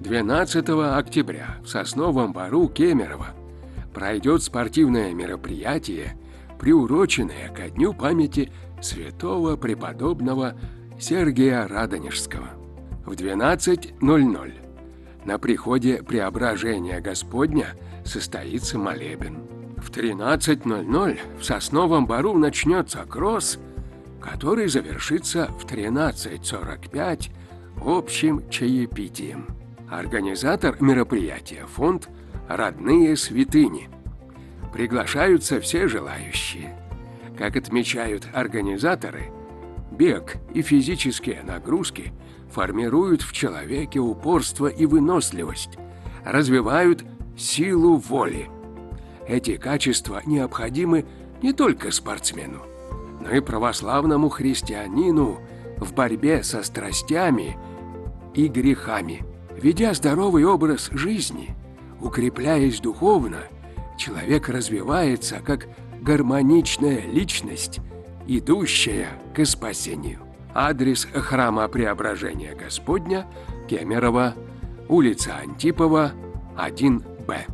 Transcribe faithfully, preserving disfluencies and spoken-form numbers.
двенадцатого октября в Сосновом Бору Кемерово пройдет спортивное мероприятие, приуроченное ко дню памяти святого преподобного Сергия Радонежского. В двенадцать ноль ноль на приходе Преображения Господня состоится молебен. В тринадцать ноль ноль в Сосновом Бору начнется кросс, который завершится в тринадцать сорок пять общим чаепитием. Организатор мероприятия – фонд «Родные святыни». Приглашаются все желающие. Как отмечают организаторы, бег и физические нагрузки формируют в человеке упорство и выносливость, развивают силу воли. Эти качества необходимы не только спортсмену, но и православному христианину в борьбе со страстями и грехами. Ведя здоровый образ жизни, укрепляясь духовно, человек развивается как гармоничная личность, идущая к спасению. Адрес храма Преображения Господня, Кемерово, улица Антипова, один Б.